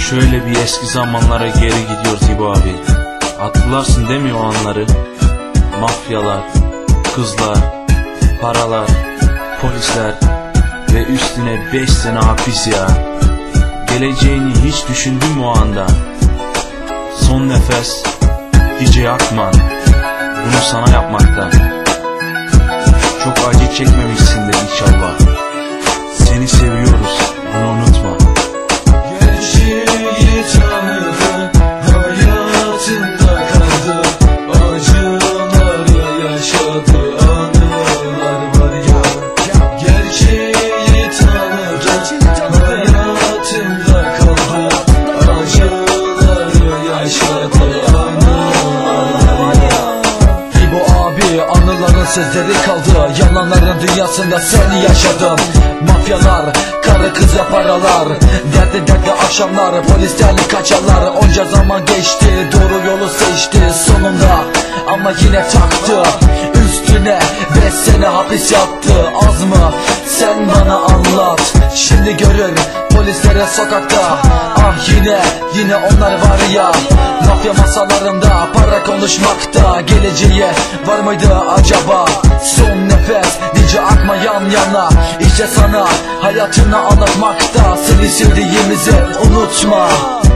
Şöyle bir eski zamanlara geri gidiyoruz İbo abi. Hatırlarsın değil mi o anları? Mafyalar, kızlar, paralar, polisler ve üstüne 5 sene hapis ya. Geleceğini hiç düşündün mü o anda? Son nefes DJ Akman, bunu sana yapmakta. Çok acı çekmemişsindir inşallah. Seni seviyoruz, bunu unutma. Gerçeği tanıdı, hayatında kaldı, acıları yaşadı, anılar var ya. Gerçeği tanıdı, hayatında kaldı, acıları yaşadı, anılar var ya. İbo abi, anıların sözleri kaldı, yalanların dünyasında sen yaşadın. Mafyalar, karı kıza paralar, dertli akşamlar, polisten kaçarlar. Onca zaman geçti, doğru yolu seçti sonunda, ama yine taktı üstüne 5 sene hapis yattı. Az mı? Sen bana anlat. Şimdi görür polislere sokakta. Ah yine onlar var ya, mafya masalarında para konuşmakta. Geleceğe var mıydı acaba? Son nefes DJ Akman yan yana, İşte sana hayatını anlatmakta. Seni sevdiğimizi unutma.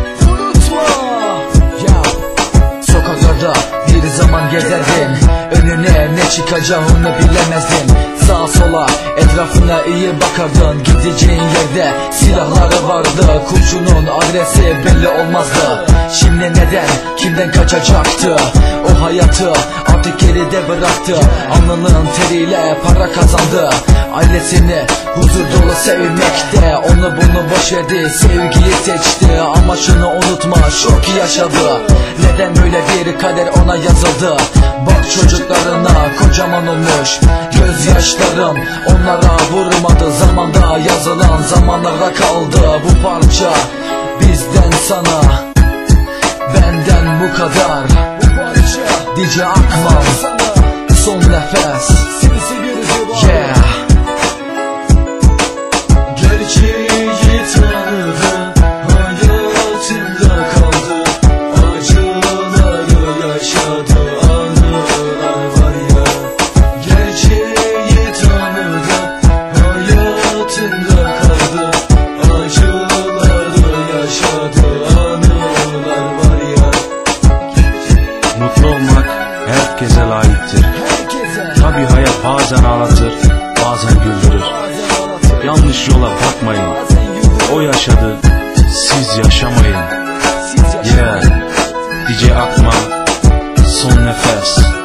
Sokaklarda bir zaman gezerdin, önüne ne çıkacağını bilemezdin. Sağa sola etrafına iyi bakardın, gideceğin yerde silahları vardı. Kurşunun adresi belli olmazdı. Şimdi neden, kimden kaçacaktı? O hayatı artık geride bıraktı. Alnının teriyle para kazandı. Ailesini huzur dolu sevmekte, onu bunu boş verdi, sevgiyi seçti. Ama şunu unutma, çok yaşadı. Neden böyle bir kader ona yazıldı? Bak çocuklarına kocaman olmuş gözyaşlarım, onlara vurmadı. Zamanda yazılan zamanlarda kaldı bu parça. Bizden sana, benden bu kadar. DJ Akman, son nefes. Yeah. Gerçeği tanıdı, hayatında kaldı, acıları yaşadı, anılar var ya. Gerçeği tanıdı, hayatında kaldı, acıları yaşadı, anılar var ya. Mutlu olmak herkese layıktır. Tabi hayat bazen ağlatır, bazen güldürür. Yanlış yola bakmayın, o yaşadı, siz yaşamayın. Yeah, DJ Akman, son nefes.